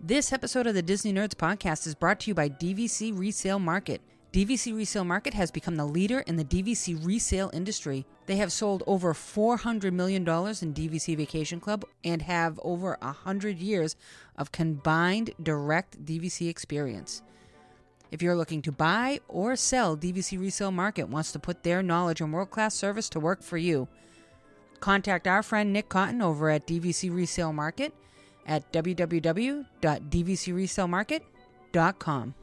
This episode of the Disney Nerds podcast is brought to you by DVC Resale Market. DVC Resale Market has become the leader in the DVC resale industry. They have sold over $400 million in DVC Vacation Club and have over 100 years of combined direct DVC experience. If you're looking to buy or sell, DVC Resale Market wants to put their knowledge and world-class service to work for you. Contact our friend Nick Cotton over at DVC Resale Market at www.dvcresalemarket.com.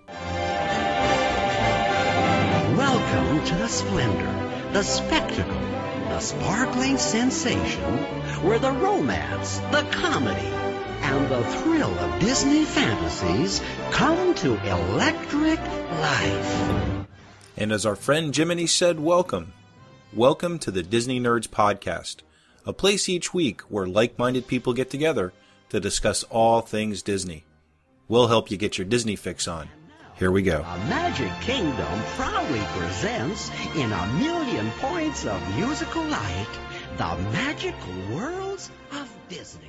Welcome to the splendor, the spectacle, the sparkling sensation, where the romance, the comedy, and the thrill of Disney fantasies come to electric life. And as our friend Jiminy said, welcome. Welcome to the Disney Nerds Podcast, a place each week where like-minded people get together to discuss all things Disney. We'll help you get your Disney fix on. Here we go. A Magic Kingdom proudly presents, in a million points of musical light, the magical worlds of Disney.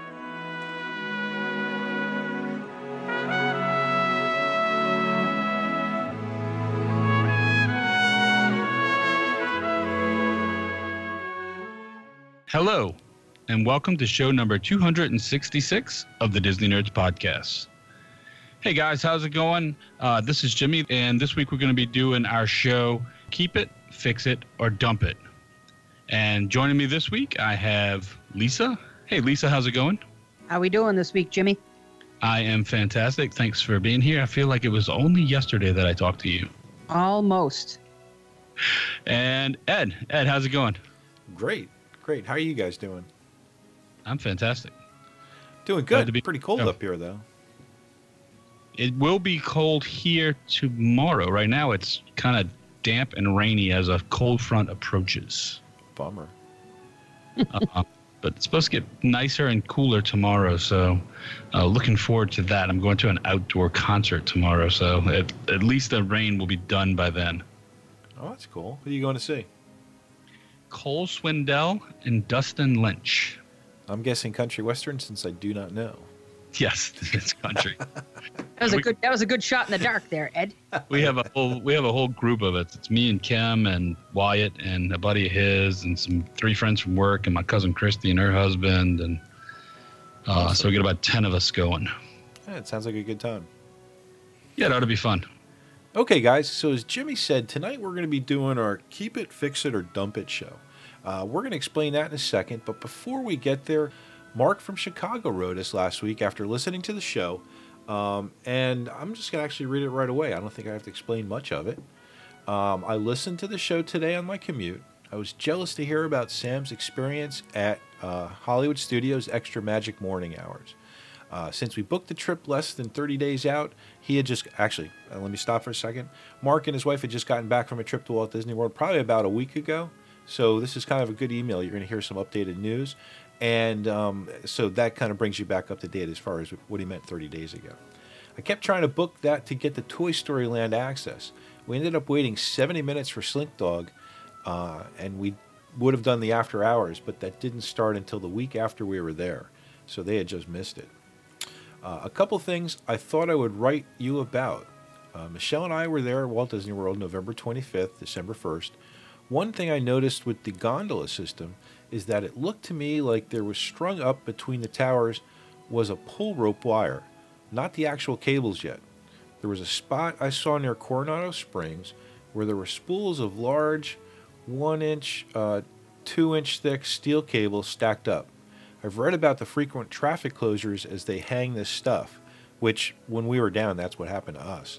Hello, and welcome to show number 266 of the Disney Nerds Podcast. Hey guys, how's it going? This is Jimmy, and this week we're going to be doing our show, Keep It, Fix It, or Dump It. And joining me this week, I have Lisa. Hey Lisa, how's it going? How we doing this week, Jimmy? I am fantastic. Thanks for being here. I feel like it was only yesterday that I talked to you. Almost. And Ed, how's it going? Great. How are you guys doing? I'm fantastic. Doing good. Pretty cold up here, though. It will be cold here tomorrow. Right now, it's kind of damp and rainy as a cold front approaches. Bummer. But it's supposed to get nicer and cooler tomorrow, so looking forward to that. I'm going to an outdoor concert tomorrow, so at least the rain will be done by then. Oh, that's cool. Who are you going to see? Cole Swindell and Dustin Lynch. I'm guessing country western since I do not know. Yes, it's country. That was a good shot in the dark there, Ed. We have a whole group of it. It's me and Kim and Wyatt and a buddy of his and some 3 friends from work and my cousin Christy and her husband, and so we get about 10 of us going. Yeah, it sounds like a good time. Yeah, that ought to be fun. Okay, guys, so as Jimmy said, tonight we're going to be doing our Keep It, Fix It, or Dump It show. We're going to explain that in a second, but before we get there, Mark from Chicago wrote us last week after listening to the show, and I'm just going to actually read it right away. I don't think I have to explain much of it. I listened to the show today on my commute. I was jealous to hear about Sam's experience at Hollywood Studios' Extra Magic Morning Hours. Since we booked the trip less than 30 days out, he had just... Actually, let me stop for a second. Mark and his wife had just gotten back from a trip to Walt Disney World probably about a week ago. So this is kind of a good email. You're going to hear some updated news. And so that kind of brings you back up to date as far as what he meant 30 days ago. I kept trying to book that to get the Toy Story Land access. We ended up waiting 70 minutes for Slink Dog, and we would have done the after hours, but that didn't start until the week after we were there. So they had just missed it. A couple things I thought I would write you about. Michelle and I were there at Walt Disney World November 25th, December 1st. One thing I noticed with the gondola system is that it looked to me like there was strung up between the towers was a pull rope wire, not the actual cables yet. There was a spot I saw near Coronado Springs where there were spools of large 1-inch, 2-inch thick steel cables stacked up. I've read about the frequent traffic closures as they hang this stuff, which when we were down, that's what happened to us.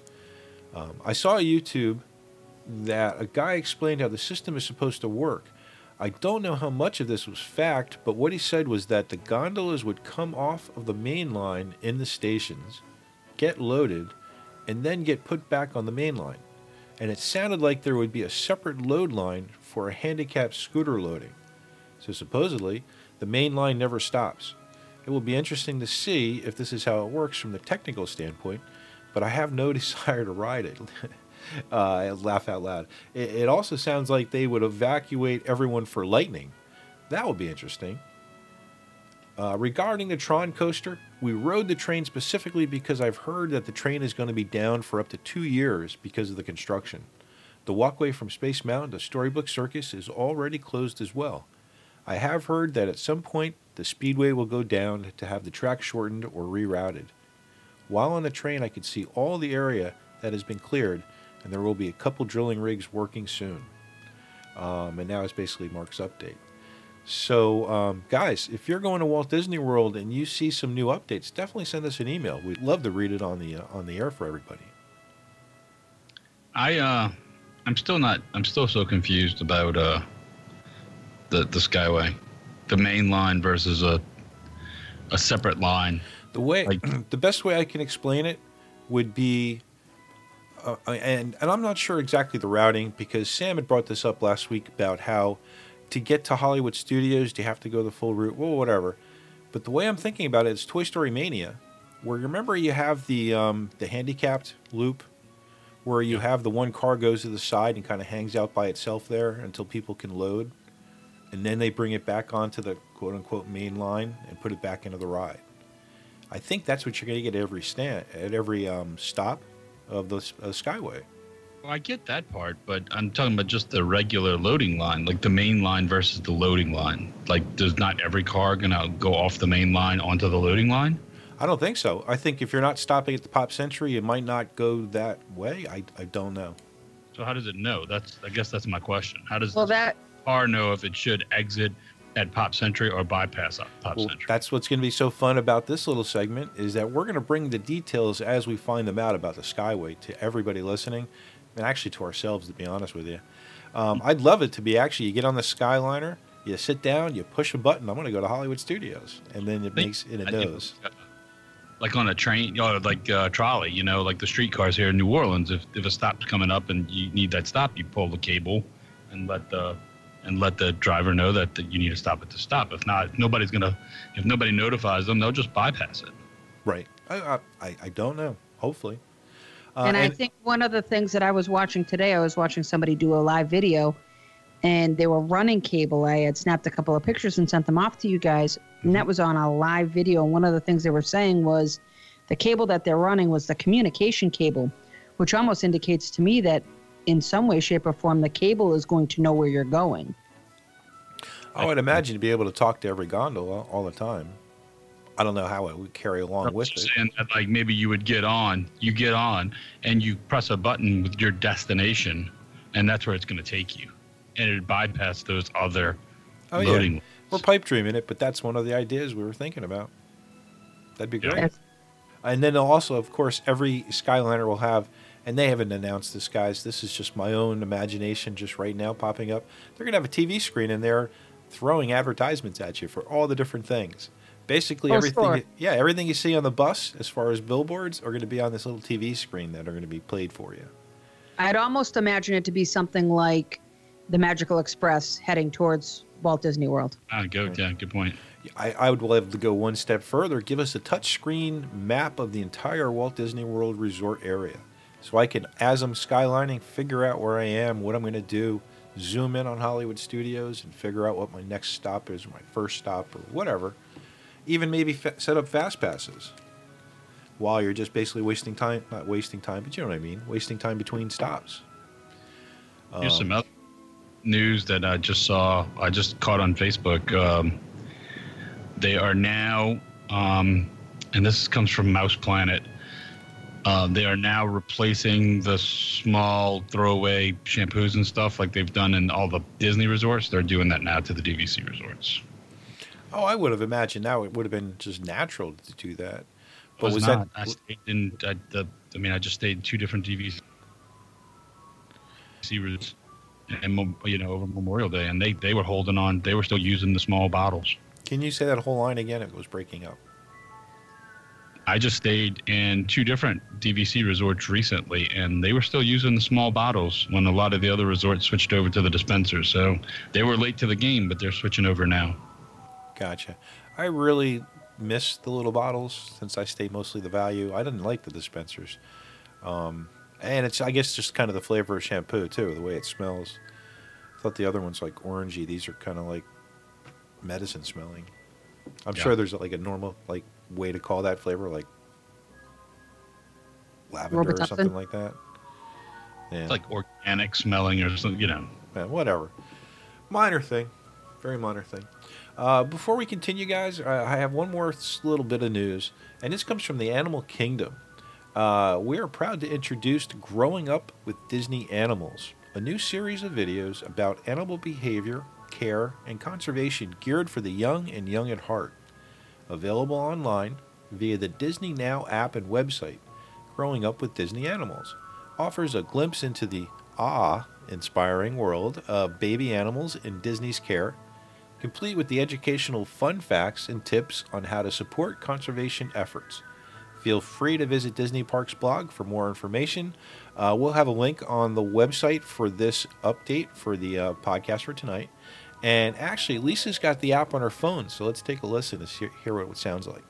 I saw on YouTube that a guy explained how the system is supposed to work. I don't know how much of this was fact, but what he said was that the gondolas would come off of the main line in the stations, get loaded, and then get put back on the main line. And it sounded like there would be a separate load line for a handicapped scooter loading. So supposedly, the main line never stops. It will be interesting to see if this is how it works from the technical standpoint, but I have no desire to ride it. I laugh out loud. It also sounds like they would evacuate everyone for lightning. That would be interesting. Regarding the Tron coaster, we rode the train specifically because I've heard that the train is going to be down for up to 2 years because of the construction. The walkway from Space Mountain to Storybook Circus is already closed as well. I have heard that at some point the speedway will go down to have the track shortened or rerouted. While on the train, I could see all the area that has been cleared, and there will be a couple drilling rigs working soon. And now it's basically Mark's update. So, guys, if you're going to Walt Disney World and you see some new updates, definitely send us an email. We'd love to read it on the air for everybody. I'm still so confused about the Skyway, the main line versus a separate line. The best way I can explain it would be, and I'm not sure exactly the routing, because Sam had brought this up last week about how to get to Hollywood Studios, do you have to go the full route? Well, whatever. But the way I'm thinking about it is Toy Story Mania, where remember you have the handicapped loop, where you have the one car goes to the side and kind of hangs out by itself there until people can load, and then they bring it back onto the quote-unquote main line and put it back into the ride. I think that's what you're going to get at every stop of the Skyway. Well, I get that part, but I'm talking about just the regular loading line, like the main line versus the loading line. Like, does not every car gonna go off the main line onto the loading line? I don't think so. I think if you're not stopping at the Pop Century, it might not go that way. I don't know. So how does it know? I guess that's my question. How does the car know if it should exit at Pop Century or bypass Pop Century? That's what's going to be so fun about this little segment, is that we're going to bring the details as we find them out about the Skyway to everybody listening, and actually to ourselves, to be honest with you. I'd love it to be actually, you get on the Skyliner, you sit down, you push a button, I'm going to go to Hollywood Studios, and then it knows. Like on a train, like trolley, like the streetcars here in New Orleans. If a stop's coming up and you need that stop, you pull the cable and let the driver know that you need to stop at the stop. If not, if nobody notifies them, they'll just bypass it. Right. I don't know. Hopefully. And I think one of the things that I was watching today, I was watching somebody do a live video, and they were running cable. I had snapped a couple of pictures and sent them off to you guys, and that was on a live video. And one of the things they were saying was the cable that they're running was the communication cable, which almost indicates to me that in some way, shape, or form, the cable is going to know where you're going. I would imagine to be able to talk to every gondola all the time. I don't know how it would carry along with it. Saying that, like, maybe you would get on, and you press a button with your destination, and that's where it's going to take you. And it would bypass those other loading. Yeah. We're pipe dreaming it, but that's one of the ideas we were thinking about. That'd be great. Yes. And then also, of course, every Skyliner will have, and they haven't announced this, guys, this is just my own imagination just right now popping up. They're going to have a TV screen in there throwing advertisements at you for all the different things. Basically, everything you see on the bus as far as billboards are going to be on this little TV screen that are going to be played for you. I'd almost imagine it to be something like the Magical Express heading towards Walt Disney World. Good point. I would love to go one step further. Give us a touchscreen map of the entire Walt Disney World resort area. So I can, as I'm skylining, figure out where I am, what I'm going to do, zoom in on Hollywood Studios and figure out what my next stop is, or my first stop, or whatever. Even maybe set up fast passes while you're just basically wasting time. Not wasting time, but you know what I mean. Wasting time between stops. Here's some other news that I just saw. I just caught on Facebook. They are now, and this comes from Mouse Planet, they are now replacing the small throwaway shampoos and stuff like they've done in all the Disney resorts. They're doing that now to the DVC resorts. Oh, I would have imagined now it would have been just natural to do that. But was not. I stayed in I just stayed in two different DVC resorts, and over Memorial Day, and they were holding on. They were still using the small bottles. Can you say that whole line again? It was breaking up. I just stayed in two different DVC resorts recently, and they were still using the small bottles when a lot of the other resorts switched over to the dispensers. So they were late to the game, but they're switching over now. Gotcha. I really miss the little bottles since I stayed mostly the value. I didn't like the dispensers. And it's, I guess, just kind of the flavor of shampoo, too, the way it smells. I thought the other one's like orangey. These are kind of like medicine smelling. I'm sure there's like a normal like way to call that flavor, like lavender or something like that. Yeah. It's like organic smelling or something, you know. Yeah, whatever. Minor thing. Very minor thing. Before we continue, guys, I have one more little bit of news, and this comes from the Animal Kingdom. We are proud to introduce Growing Up with Disney Animals, a new series of videos about animal behavior, care, and conservation geared for the young and young at heart. Available online via the Disney Now app and website, Growing Up with Disney Animals offers a glimpse into the awe-inspiring world of baby animals in Disney's care, complete with the educational fun facts and tips on how to support conservation efforts. Feel free to visit Disney Parks blog for more information. We'll have a link on the website for this update for the podcast for tonight. And actually, Lisa's got the app on her phone, so let's take a listen to hear what it sounds like.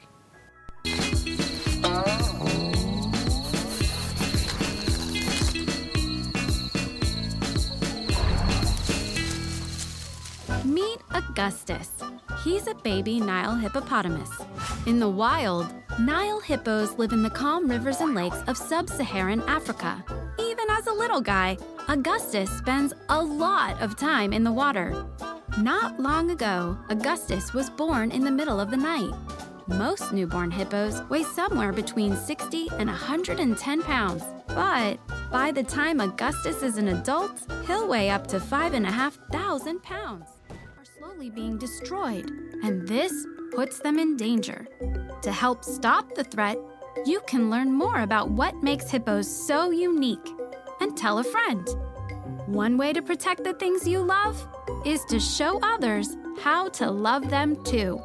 Meet Augustus. He's a baby Nile hippopotamus. In the wild, Nile hippos live in the calm rivers and lakes of sub-Saharan Africa. Even as a little guy, Augustus spends a lot of time in the water. Not long ago, Augustus was born in the middle of the night. Most newborn hippos weigh somewhere between 60 and 110 pounds. But by the time Augustus is an adult, he'll weigh up to 5,500 pounds. Are slowly being destroyed, and this puts them in danger. To help stop the threat, you can learn more about what makes hippos so unique and tell a friend. One way to protect the things you love is to show others how to love them too.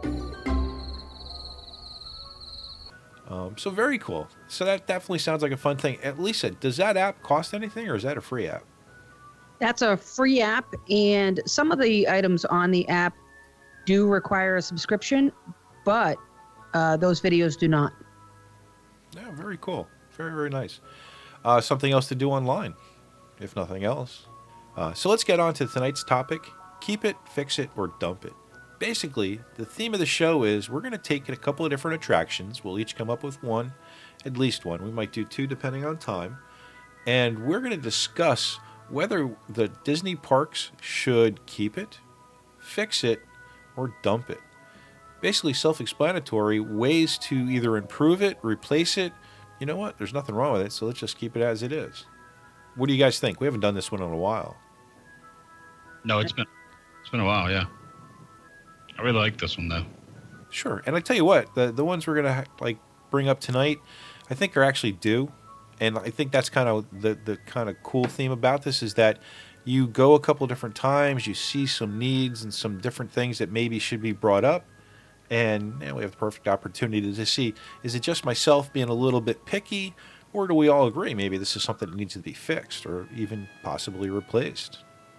So very cool. So that definitely sounds like a fun thing. Lisa, does that app cost anything, or is that a free app? That's a free app, and some of the items on the app do require a subscription, but those videos do not. Yeah, very cool. Very, very nice. Something else to do online, if nothing else. So let's get on to tonight's topic. Keep it, fix it, or dump it. Basically, the theme of the show is we're going to take a couple of different attractions. We'll each come up with one, at least one. We might do two depending on time. And we're going to discuss whether the Disney parks should keep it, fix it, or dump it. Basically self-explanatory ways to either improve it, replace it. You know what? There's nothing wrong with it, so let's just keep it as it is. What do you guys think? We haven't done this one in a while. No, it's been a while, yeah. I really like this one though. Sure. And I tell you what, the ones we're going to bring up tonight, I think are actually due. And I think that's kind of the kind of cool theme about this is that you go a couple different times, you see some needs and some different things that maybe should be brought up. And we have the perfect opportunity to see, is it just myself being a little bit picky, or do we all agree maybe this is something that needs to be fixed or even possibly replaced?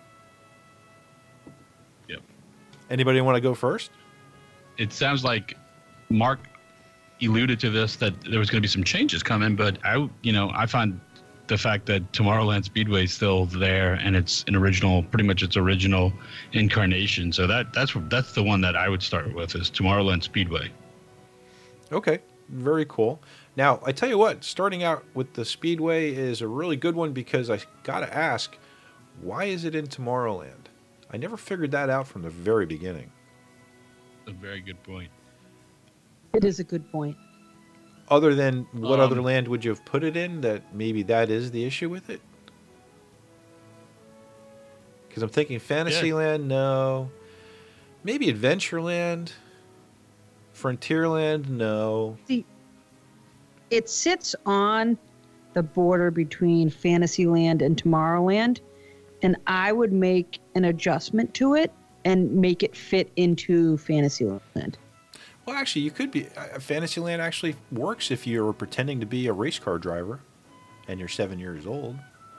Yep. Anybody want to go first? It sounds like Mark alluded to this, that there was going to be some changes coming, but I find the fact that Tomorrowland Speedway is still there and it's pretty much its original incarnation. So that's the one that I would start with, is Tomorrowland Speedway. Okay, very cool. Now, I tell you what, starting out with the Speedway is a really good one because I got to ask, why is it in Tomorrowland? I never figured that out from the very beginning. A very good point. It is a good point. Other than what other land would you have put it in that maybe that is the issue with it? Because I'm thinking Fantasyland, no. Maybe Adventureland. Frontierland, no. See, it sits on the border between Fantasyland and Tomorrowland, and I would make an adjustment to it and make it fit into Fantasyland. Well, actually, you could be. Fantasyland actually works if you're pretending to be a race car driver and you're 7 years old.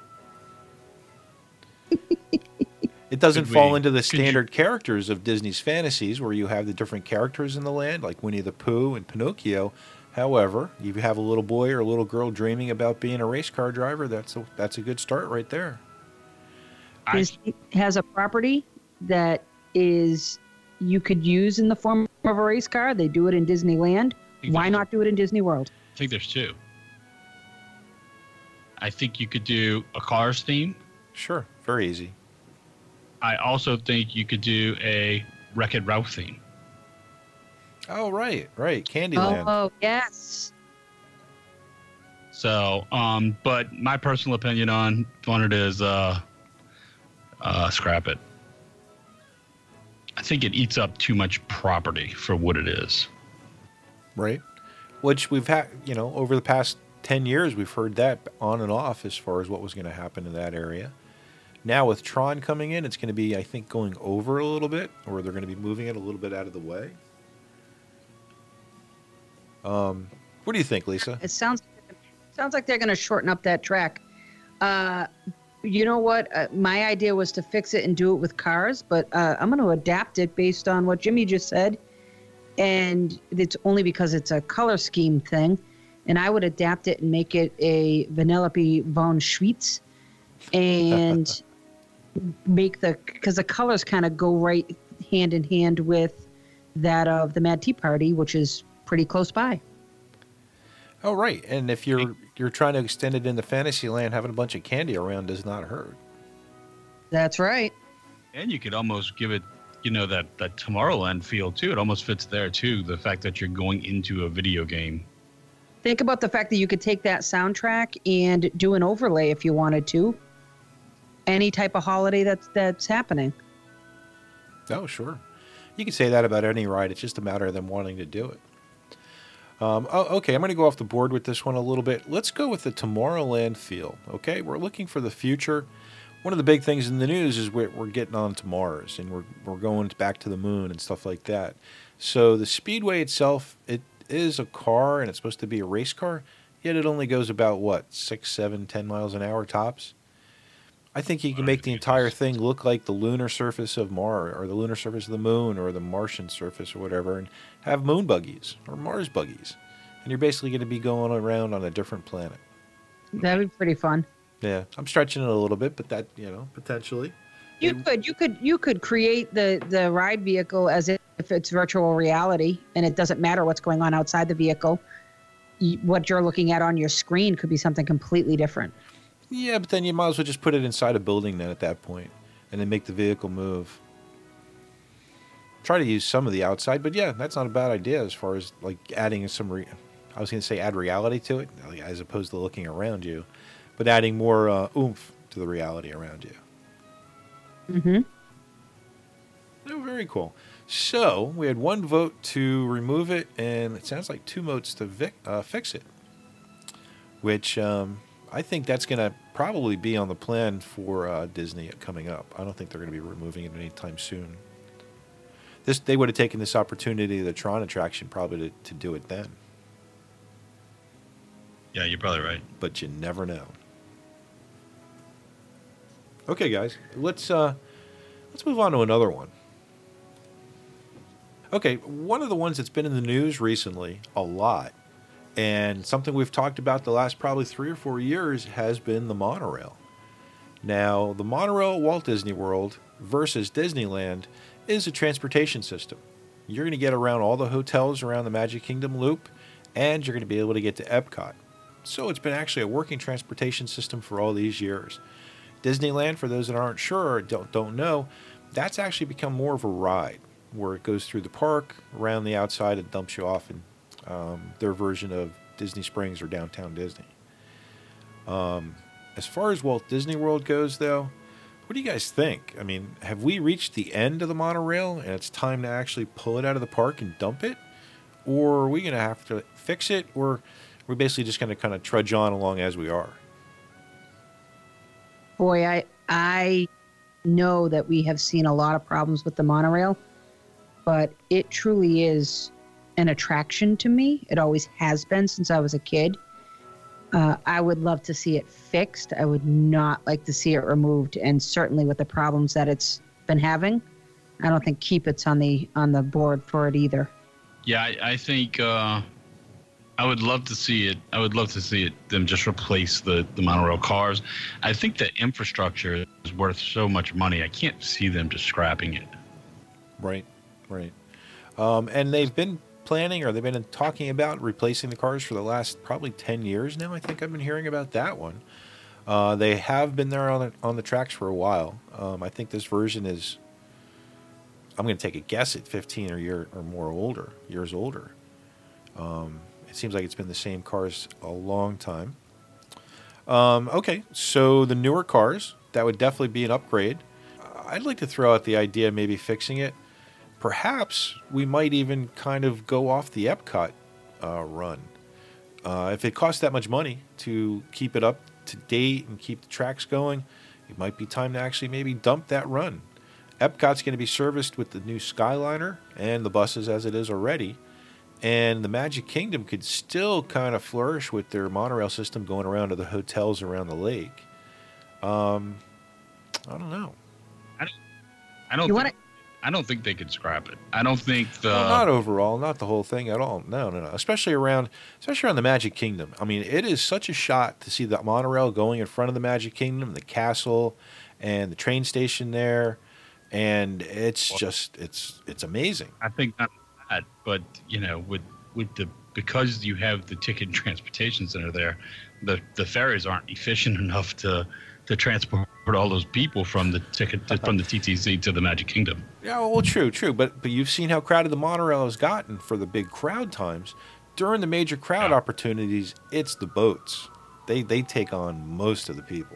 It doesn't fall into the standard characters of Disney's fantasies where you have the different characters in the land, like Winnie the Pooh and Pinocchio. However, you have a little boy or a little girl dreaming about being a race car driver. That's a good start right there. It has a property that is you could use in the form of a race car. They do it in Disneyland. Why not do it in Disney World? I think there's two. I think you could do a Cars theme. Sure, very easy. I also think you could do a Wreck-It Ralph theme. Oh, right. Candyland. Oh, yes. So, but my personal opinion on it is scrap it. I think it eats up too much property for what it is. Right. Which we've had, over the past 10 years, we've heard that on and off as far as what was going to happen in that area. Now with Tron coming in, it's going to be, I think, going over a little bit, or they're going to be moving it a little bit out of the way. What do you think, Lisa? It sounds like they're going to shorten up that track. You know what? My idea was to fix it and do it with Cars, but I'm going to adapt it based on what Jimmy just said. And it's only because it's a color scheme thing. And I would adapt it and make it a Vanellope von Schweetz and because the colors kind of go right hand in hand with that of the Mad Tea Party, which is pretty close by. Oh, right. And if you're trying to extend it into Fantasyland, having a bunch of candy around does not hurt. That's right. And you could almost give it, that Tomorrowland feel, too. It almost fits there, too, the fact that you're going into a video game. Think about the fact that you could take that soundtrack and do an overlay if you wanted to. Any type of holiday that's happening. Oh, sure. You can say that about any ride. It's just a matter of them wanting to do it. Okay, I'm going to go off the board with this one a little bit. Let's go with the Tomorrowland feel, okay? We're looking for the future. One of the big things in the news is we're getting on to Mars, and we're going back to the moon and stuff like that. So the Speedway itself, it is a car, and it's supposed to be a race car, yet it only goes about, 6, 7, 10 miles an hour tops? I think you can make the entire thing look like the lunar surface of Mars, or the lunar surface of the moon, or the Martian surface, or whatever, and have moon buggies, or Mars buggies. And you're basically going to be going around on a different planet. That'd be pretty fun. Yeah, I'm stretching it a little bit, but that, potentially. You could create the ride vehicle as if it's virtual reality, and it doesn't matter what's going on outside the vehicle. What you're looking at on your screen could be something completely different. Yeah, but then you might as well just put it inside a building then at that point, and then make the vehicle move. Try to use some of the outside, but yeah, that's not a bad idea as far as adding some. I was going to say add reality to it, as opposed to looking around you, but adding more oomph to the reality around you. Mm-hmm. Oh, very cool. So we had one vote to remove it, and it sounds like 2 votes to fix it, which I think that's going to probably be on the plan for Disney coming up. I don't think they're going to be removing it anytime soon. They would have taken this opportunity, the Tron attraction, probably to do it then. Yeah, you're probably right. But you never know. Okay, guys, let's move on to another one. Okay, one of the ones that's been in the news recently a lot, and something we've talked about the last probably 3 or 4 years, has been the monorail. Now, the monorail at Walt Disney World versus Disneyland is a transportation system. You're going to get around all the hotels around the Magic Kingdom Loop, and you're going to be able to get to Epcot. So it's been actually a working transportation system for all these years. Disneyland, for those that aren't sure or don't know, that's actually become more of a ride, where it goes through the park, around the outside, and dumps you off in their version of Disney Springs or Downtown Disney. As far as Walt Disney World goes, though, what do you guys think? I mean, have we reached the end of the monorail and it's time to actually pull it out of the park and dump it? Or are we going to have to fix it? Or we're basically just going to kind of trudge on along as we are? Boy, I know that we have seen a lot of problems with the monorail, but it truly is an attraction to me. It always has been since I was a kid. I would love to see it fixed. I would not like to see it removed, and certainly with the problems that it's been having, I don't think Keep It's on the board for it either. Yeah, I think I would love to see it. I would love to see it them just replace the monorail cars. I think the infrastructure is worth so much money. I can't see them just scrapping it. Right, right. And they've been planning, or they've been talking about replacing the cars for the last probably 10 years now. I think I've been hearing about that one. They have been there on the tracks for a while. I think this version is, I'm going to take a guess at 15 years older. It seems like it's been the same cars a long time. Okay, so the newer cars, that would definitely be an upgrade. I'd like to throw out the idea of maybe fixing it. Perhaps we might even kind of go off the Epcot run. If it costs that much money to keep it up to date and keep the tracks going, it might be time to actually maybe dump that run. Epcot's going to be serviced with the new Skyliner and the buses as it is already. And the Magic Kingdom could still kind of flourish with their monorail system going around to the hotels around the lake. I don't know. I don't think they could scrap it. I don't think not overall, not the whole thing at all. No. Especially around the Magic Kingdom. I mean, it is such a shot to see the monorail going in front of the Magic Kingdom, the castle, and the train station there, and it's amazing. I think not that, but because you have the ticket and transportation center there, the ferries aren't efficient enough to transport all those people from the TTC to the Magic Kingdom. Yeah, well, true. But you've seen how crowded the monorail has gotten for the big crowd times. During the major crowd opportunities, it's the boats. They take on most of the people.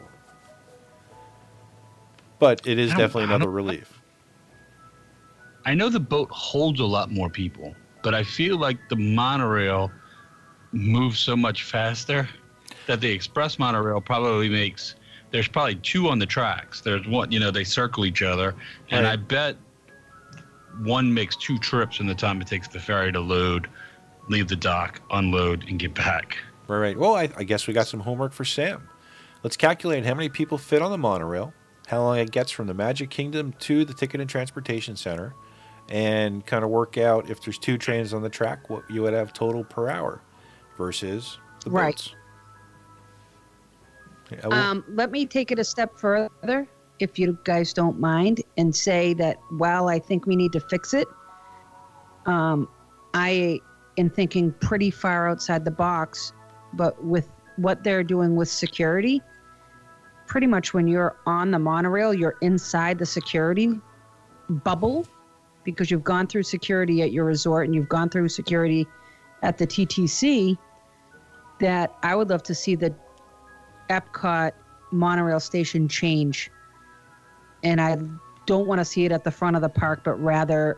But it is definitely another relief. I know the boat holds a lot more people, but I feel like the monorail moves so much faster that the express monorail probably makes. There's probably two on the tracks. There's one, they circle each other, and I bet one makes two trips in the time it takes the ferry to load, leave the dock, unload, and get back. Right. Well, I guess we got some homework for Sam. Let's calculate how many people fit on the monorail, how long it gets from the Magic Kingdom to the Ticket and Transportation Center, and kind of work out if there's two trains on the track, what you would have total per hour versus the boats. Let me take it a step further, if you guys don't mind, and say that while I think we need to fix it, I am thinking pretty far outside the box, but with what they're doing with security, pretty much when you're on the monorail, you're inside the security bubble because you've gone through security at your resort and you've gone through security at the TTC, that I would love to see the Epcot monorail station change. And I don't want to see it at the front of the park, but rather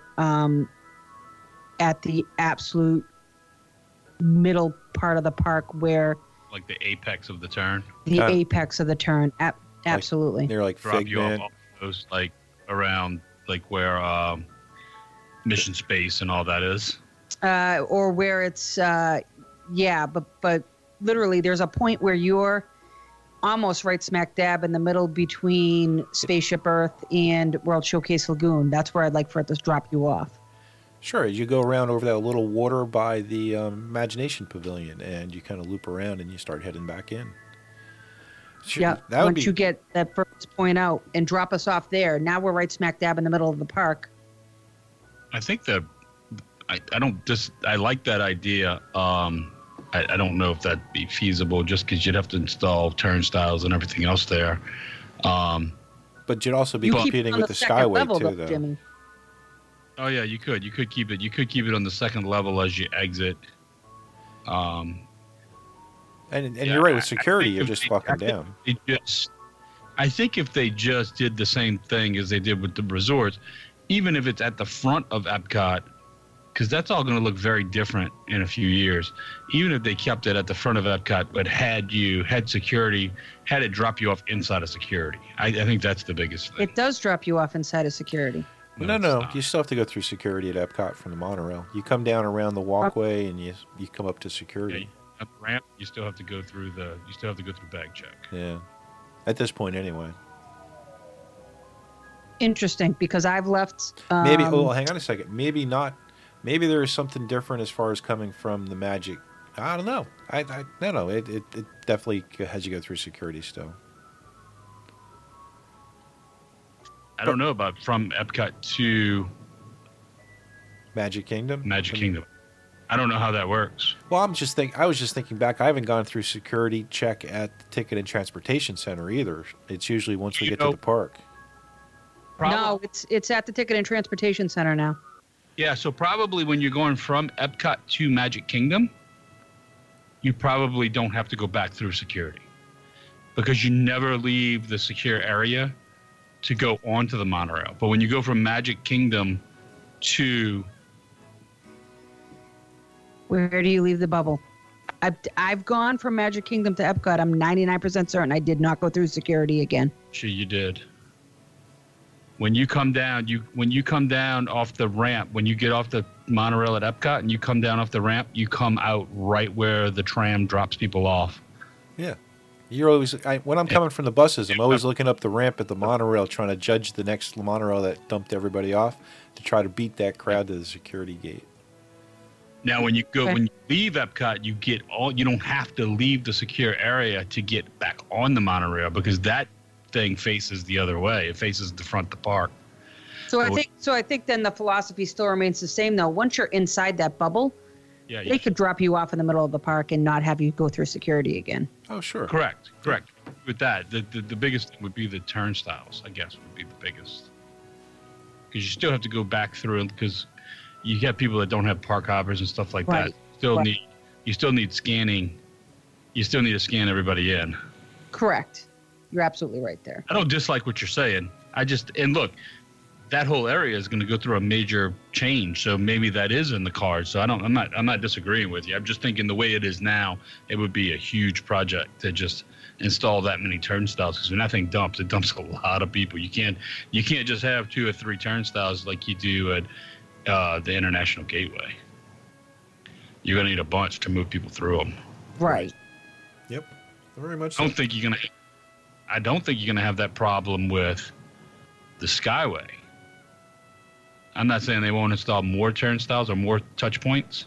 at the absolute middle part of the park where... Like the apex of the turn? The apex of the turn. Absolutely. They're like drop you Figment. off almost like around like where Mission Space and all that is. Or where it's... but literally there's a point where you're almost right smack dab in the middle between Spaceship Earth and World Showcase Lagoon. That's where I'd like for it to drop you off. Sure, you go around over that little water by the Imagination Pavilion, and you kind of loop around and you start heading back in. Sure, yeah, once you get that first point out and drop us off there, now we're right smack dab in the middle of the park. I think that I like that idea. I don't know if that'd be feasible just because you'd have to install turnstiles and everything else there. But you'd also be competing with the Skyway too, though. Jimmy. Oh yeah, you could. You could keep it. You could keep it on the second level as you exit. And you're right with security. You're just walking down. I think if they just did the same thing as they did with the resorts, even if it's at the front of Epcot, because that's all going to look very different in a few years. Even if they kept it at the front of Epcot, but had security, had it drop you off inside of security. I think that's the biggest thing. It does drop you off inside of security. No. You still have to go through security at Epcot from the monorail. You come down around the walkway and you come up to security. Yeah, at the ramp, you still have to go through bag check. Yeah, at this point anyway. Interesting, because I've left. Maybe. Oh, hang on a second. Maybe not. Maybe there is something different as far as coming from the Magic. I don't know. No. It definitely has you go through security still. I don't know about from Epcot to Magic Kingdom. Magic Kingdom. I don't know how that works. Well, I was just thinking back. I haven't gone through security check at the Ticket and Transportation Center either. It's usually once we get to the park. No, it's at the Ticket and Transportation Center now. Yeah, so probably when you're going from Epcot to Magic Kingdom, you probably don't have to go back through security because you never leave the secure area to go onto the monorail. But when you go from Magic Kingdom to... Where do you leave the bubble? I've gone from Magic Kingdom to Epcot. I'm 99% certain I did not go through security again. Sure, you did. When you come down off the ramp, when you get off the monorail at Epcot and you come down off the ramp, you come out right where the tram drops people off. Yeah. You're always when I'm coming from the buses, I'm always looking up the ramp at the monorail trying to judge the next monorail that dumped everybody off to try to beat that crowd to the security gate. Now, when you leave Epcot, you don't have to leave the secure area to get back on the monorail because that thing faces the other way. It faces the front of the park. So I think then the philosophy still remains the same though. Once you're inside that bubble, they could drop you off in the middle of the park and not have you go through security again. Oh, sure. Correct. With that, the biggest thing would be the turnstiles, I guess, would be the biggest. Because you still have to go back through because you get people that don't have park hoppers and stuff like that. You still need scanning. You still need to scan everybody in. Correct. You're absolutely right there. I don't dislike what you're saying. And look, that whole area is going to go through a major change, so maybe that is in the cards. So I'm not disagreeing with you. I'm just thinking the way it is now, it would be a huge project to just install that many turnstiles. Because when that thing dumps, it dumps a lot of people. You can't just have 2 or 3 turnstiles like you do at the International Gateway. You're going to need a bunch to move people through them. Right. Yep. Very much. I don't think you're going to have that problem with the Skyway. I'm not saying they won't install more turnstiles or more touch points,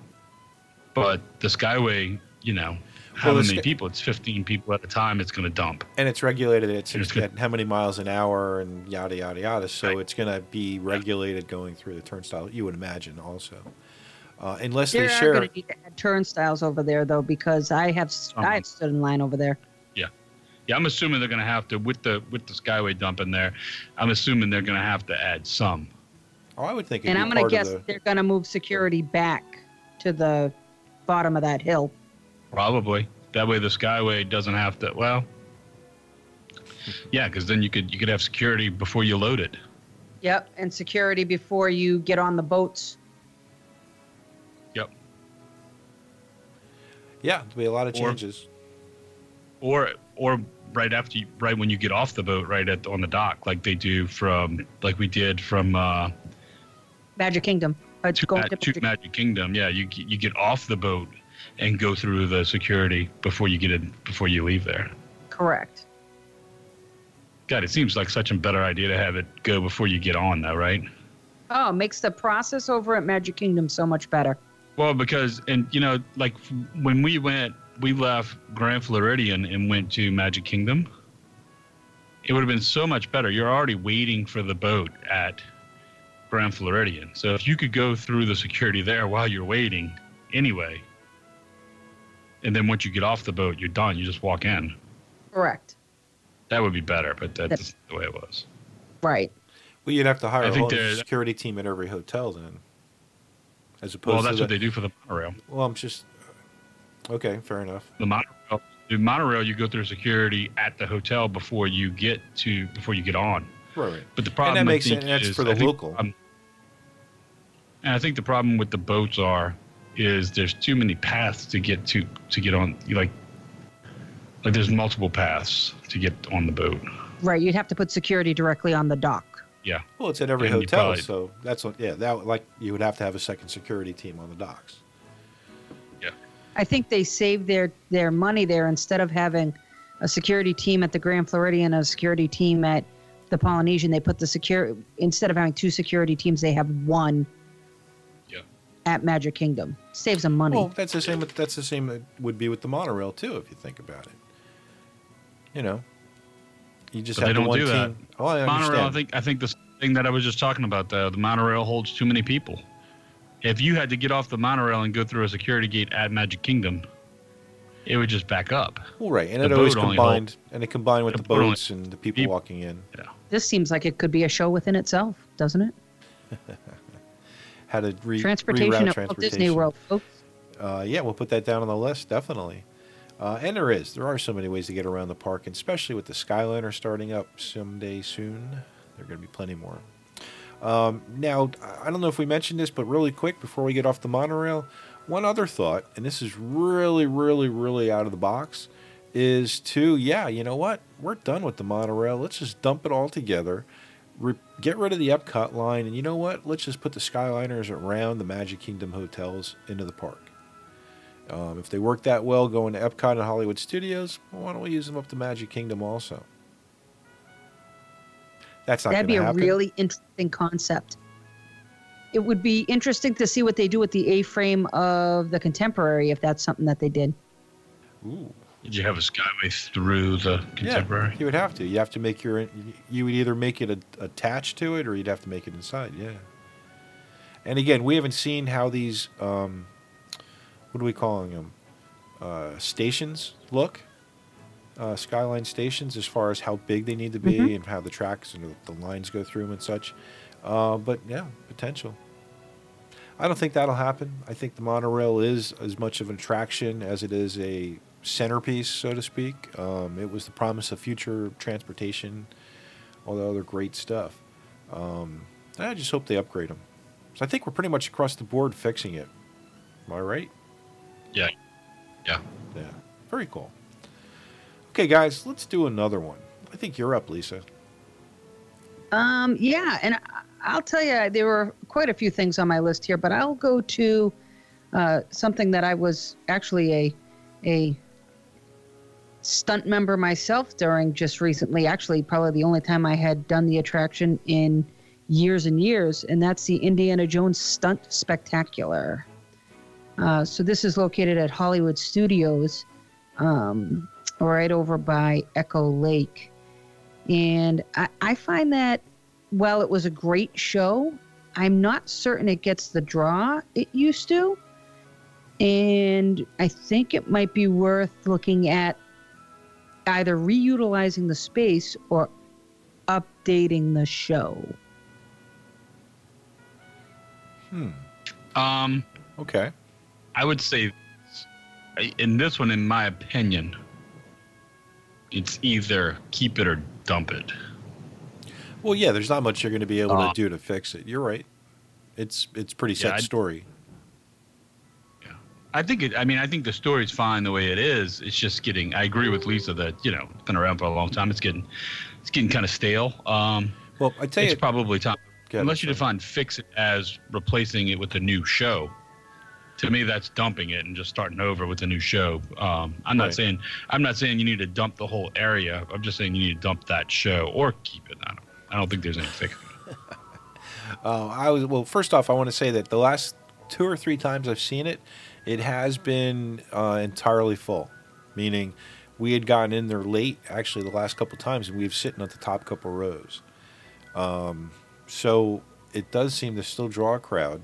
but the Skyway, how many people? It's 15 people at a time it's going to dump. And it's regulated at how many miles an hour and yada, yada, yada. So it's going to be regulated going through the turnstile, you would imagine also. Unless they share. They're going to need to add turnstiles over there, though, because I have stood in line over there. Yeah, I'm assuming they're going to have to, with the Skyway dump in there, I'm assuming they're going to have to add some. Oh, I would think. And I'm going to guess they're going to move security back to the bottom of that hill. Probably. That way the Skyway doesn't have to. Well, yeah, because then you could have security before you load it. Yep, and security before you get on the boats. Yep. Yeah, there'll be a lot of changes. Or right when you get off the boat, on the dock, like they do we did from Magic Kingdom. To Magic Kingdom. Yeah, you get off the boat and go through the security before you leave there. Correct. God, it seems like such a better idea to have it go before you get on, though, right? Oh, it makes the process over at Magic Kingdom so much better. Well, because like when we left Grand Floridian and went to Magic Kingdom, it would have been so much better. You're already waiting for the boat at Grand Floridian. So if you could go through the security there while you're waiting anyway, and then once you get off the boat, you're done. You just walk in. Correct. That would be better, but that's the way it was. Right. Well, you'd have to hire a security team at every hotel then. As opposed well, that's what they do for the monorail. Well, I'm just... Okay, fair enough. The monorail, you go through security at the hotel before you get on. Right. But the problem, and that makes sense. That's for the local. And I think the problem with the boats is there's too many paths to get on. Like there's multiple paths to get on the boat. Right. You'd have to put security directly on the dock. Yeah. Well, it's at every hotel, so that's what. Yeah, you would have to have a second security team on the docks. I think they saved their money there. Instead of having a security team at the Grand Floridian and a security team at the Polynesian, they put instead of having 2 security teams, they have 1 at Magic Kingdom. Saves them money. Well, that's the same it would be with the monorail too, if you think about it. You just have the one team. That. Oh, I understand. Monorail, I think the thing that I was just talking about, the monorail holds too many people. if you had to get off the monorail and go through a security gate at Magic Kingdom, it would just back up. Well, right, and The it always boat only combined with the the boat only- boats and the people walking in. Yeah. This seems like it could be a show within itself, doesn't it? How to Transportation reroute at Walt Disney World, folks. Yeah, we'll put that down on the list, definitely. And there are so many ways to get around the park, and especially with the Skyliner starting up someday soon. There are going to be plenty more. Now, I don't know if we mentioned this, but really quick before we get off the monorail, one other thought, and this is really, really, really out of the box, is you know what? We're done with the monorail. Let's just dump it all together. Get rid of the Epcot line, and you know what? Let's just put the Skyliners around the Magic Kingdom hotels into the park. If they work that well going to Epcot and Hollywood Studios, well, why don't we use them up to Magic Kingdom also? That's not going That'd to be a happen. really interesting concept. It would be interesting to see what they do with the A-frame of the Contemporary, if that's something that they did. Ooh. Did you have a skyway through the Contemporary? Yeah, you would have to. You have to make you would either make it attached to it or you'd have to make it inside, yeah. And again, we haven't seen how these, what are we calling them? Stations look. Skyline stations, as far as how big they need to be and how the tracks and the lines go through them and such. But yeah, potential. I don't think that'll happen. I think the monorail is as much of an attraction as it is a centerpiece, so to speak. It was the promise of future transportation, all the other great stuff. I just hope they upgrade them. So I think we're pretty much across the board fixing it. Am I right? Yeah. Yeah. Very cool. Okay, guys, let's do another one. I think you're up, Lisa. Yeah, and I'll tell you, there were quite a few things on my list here, but I'll go to something that I was actually a stunt member myself during just recently. Actually, probably the only time I had done the attraction in years and years, and that's the Indiana Jones Stunt Spectacular. So this is located at Hollywood Studios, right over by Echo Lake. And I find that while it was a great show, I'm not certain it gets the draw it used to. And I think it might be worth looking at either reutilizing the space or updating the show. Okay. I would say in this one, in my opinion, it's either keep it or dump it. Well, yeah, there's not much you're going to be able to do to fix it. You're right. It's pretty set story. Yeah. I think the story's fine the way it is. It's just getting, I agree with Lisa that, it's been around for a long time. It's getting kind of stale. Well, I tell you, it's probably time. Unless you sorry. define fix it as replacing it with a new show. To me, that's dumping it and just starting over with a new show. I'm not saying you need to dump the whole area. I'm just saying you need to dump that show or keep it. I don't think there's any fixing it. First off, I want to say that the last 2 or 3 times I've seen it, it has been entirely full. Meaning, we had gotten in there late, actually, the last couple times, and we were sitting at the top couple rows. So it does seem to still draw a crowd.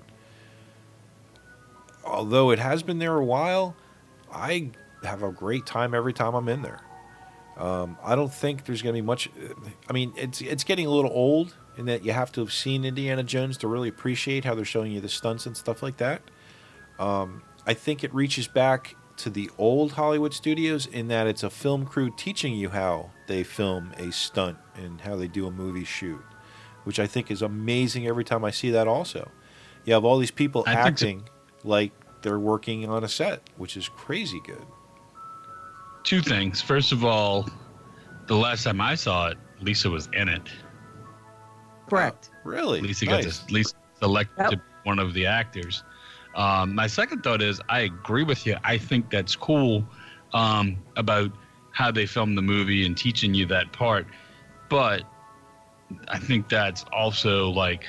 Although it has been there a while, I have a great time every time I'm in there. I don't think there's going to be much. I mean, it's getting a little old in that you have to have seen Indiana Jones to really appreciate how they're showing you the stunts and stuff like that. I think it reaches back to the old Hollywood studios in that it's a film crew teaching you how they film a stunt and how they do a movie shoot, which I think is amazing every time I see that also. You have all these people acting like they're working on a set, which is crazy good. 2 things. First of all, the last time I saw it, Lisa was in it. Correct. Really? Lisa Nice. got Lisa selected to be one of the actors. My second thought is I agree with you. I think that's cool about how they filmed the movie and teaching you that part. But I think that's also like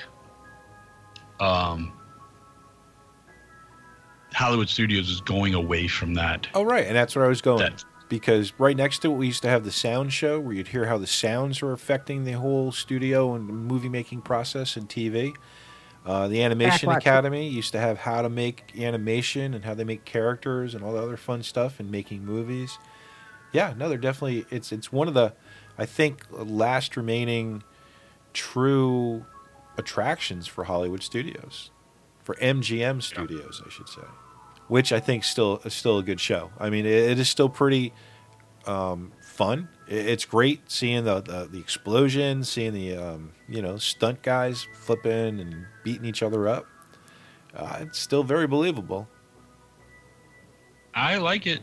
Hollywood Studios is going away from that. Oh, right. And that's where I was going. Because right next to it, we used to have the sound show where you'd hear how the sounds are affecting the whole studio and movie-making process and TV. The Animation Backwatch. Academy used to have how to make animation and how they make characters and all the other fun stuff and making movies. Yeah, no, they're definitely, it's one of the, I think, last remaining true attractions for Hollywood studios, for MGM studios, I should say, which I think is still a good show. I mean, it is still pretty fun. It's great seeing the explosions, seeing the stunt guys flipping and beating each other up. It's still very believable. I like it.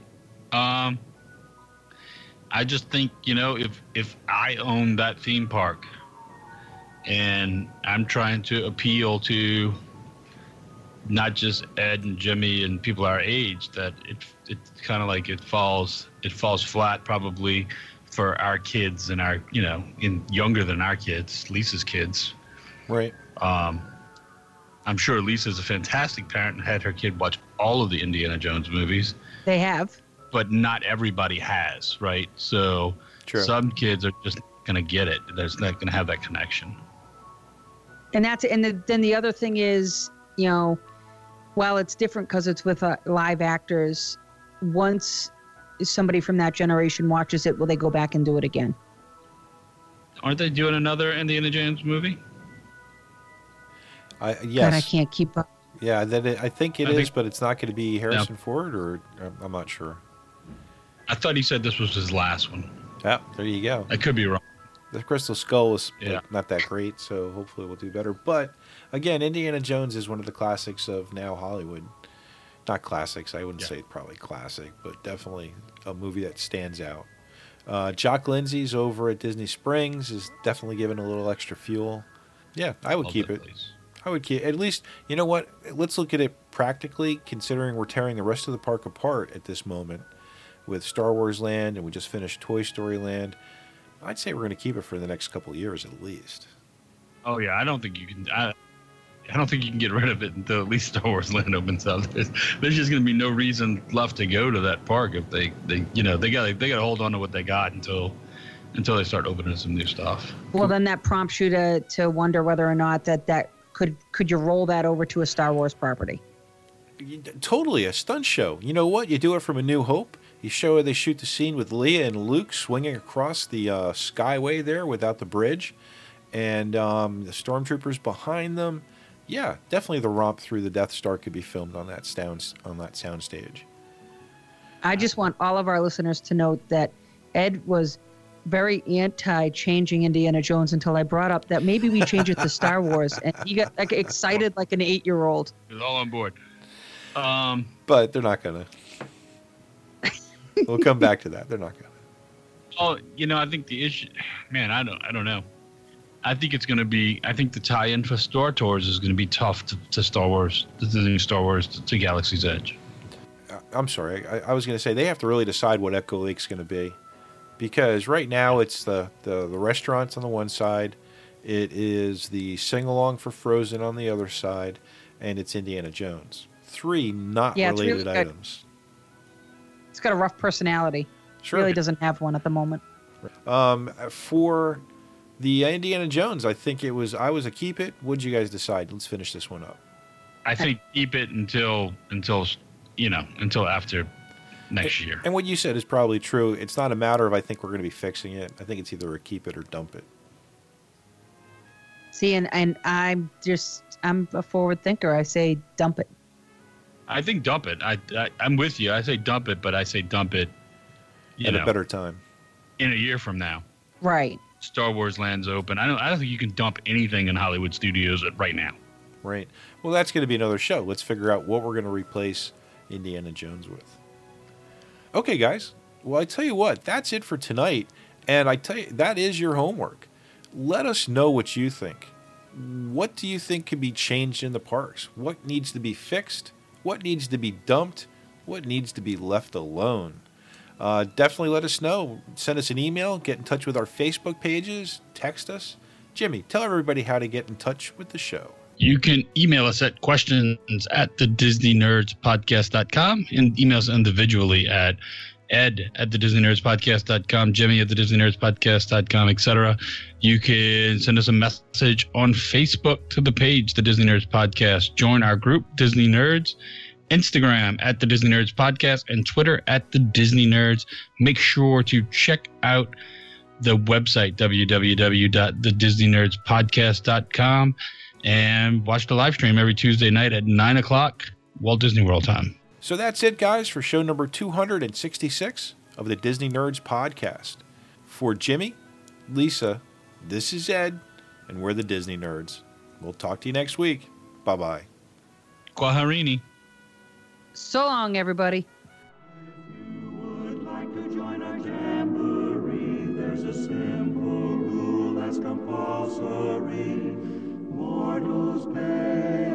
I just think, if I own that theme park and I'm trying to appeal to not just Ed and Jimmy and people our age, that it's kind of like it falls flat probably for our kids and our, younger than our kids, Lisa's kids. Right. I'm sure Lisa's a fantastic parent and had her kid watch all of the Indiana Jones movies. They have. But not everybody has, right? So True. Some kids are just going to get it. They're not going to have that connection. And then the other thing is, while it's different because it's with live actors, once somebody from that generation watches it, will they go back and do it again? Aren't they doing another Indiana Jones movie? Yes. God, I can't keep up. Yeah, I think it is, but it's not going to be Harrison Ford, or I'm not sure. I thought he said this was his last one. Yeah, there you go. I could be wrong. The Crystal Skull was not that great, so hopefully we'll do better. But again, Indiana Jones is one of the classics of now Hollywood. Not classics, I wouldn't say probably classic, but definitely a movie that stands out. Jock Lindsay's over at Disney Springs is definitely giving a little extra fuel. Yeah, I would keep it. I would keep at least. You know what? Let's look at it practically, considering we're tearing the rest of the park apart at this moment with Star Wars Land, and we just finished Toy Story Land. I'd say we're going to keep it for the next couple of years at least. Oh yeah, I don't think you can. I don't think you can get rid of it until at least Star Wars Land opens up. There's just going to be no reason left to go to that park if they got to hold on to what they got until they start opening some new stuff. Well, then that prompts you to wonder whether or not that could you roll that over to a Star Wars property? Totally, a stunt show. You know what? You do it from A New Hope. You show where they shoot the scene with Leia and Luke swinging across the skyway there without the bridge, and the stormtroopers behind them. Yeah, definitely the romp through the Death Star could be filmed on that soundstage. I just want all of our listeners to note that Ed was very anti-changing Indiana Jones until I brought up that maybe we change it to Star Wars, and he got excited like an 8-year-old. He's all on board. But they're not gonna. We'll come back to that. They're not gonna. Oh, I think the issue, man, I don't know. I think it's going to be. I think the tie-in for Star Tours is going to be tough to Star Wars, to Star Wars to Galaxy's Edge. I'm sorry. I was going to say they have to really decide what Echo Lake's going to be, because right now it's the restaurants on the one side, it is the sing-along for Frozen on the other side, and it's Indiana Jones. 3 not related really items. It's got a rough personality. Sure. It really doesn't have one at the moment. For the Indiana Jones, I think I was a keep it. What'd you guys decide? Let's finish this one up. I think keep it until after next year. And what you said is probably true. It's not a matter of I think we're going to be fixing it. I think it's either a keep it or dump it. See, and I'm a forward thinker. I say dump it. I think dump it. I'm with you. I say dump it, but I say dump it At a better time. In a year from now. Right. Star Wars Land's open. I don't think you can dump anything in Hollywood studios right now. Right. Well, that's going to be another show. Let's figure out what we're going to replace Indiana Jones with. Okay, guys. Well, I tell you what, that's it for tonight. And I tell you, that is your homework. Let us know what you think. What do you think could be changed in the parks? What needs to be fixed? What needs to be dumped? What needs to be left alone? Definitely let us know. Send us an email. Get in touch with our Facebook pages. Text us. Jimmy, tell everybody how to get in touch with the show. You can email us at questions@thedisneynerdspodcast.com and email us individually at Ed at the DisneyNerdsPodcast.com, Jimmy at the DisneyNerdsPodcast.com, etc. You can send us a message on Facebook to the page, The Disney Nerds Podcast. Join our group, Disney Nerds. Instagram at the Disney Nerds Podcast and Twitter at the Disney Nerds. Make sure to check out the website, www.thedisneynerdspodcast.com, and watch the live stream every Tuesday night at 9 o'clock Walt Disney World time. So that's it, guys, for show number 266 of the Disney Nerds Podcast. For Jimmy, Lisa, this is Ed, and we're the Disney Nerds. We'll talk to you next week. Bye-bye. Kwaherini. So long, everybody. If you would like to join our jamboree, there's a simple rule that's compulsory. Mortals pay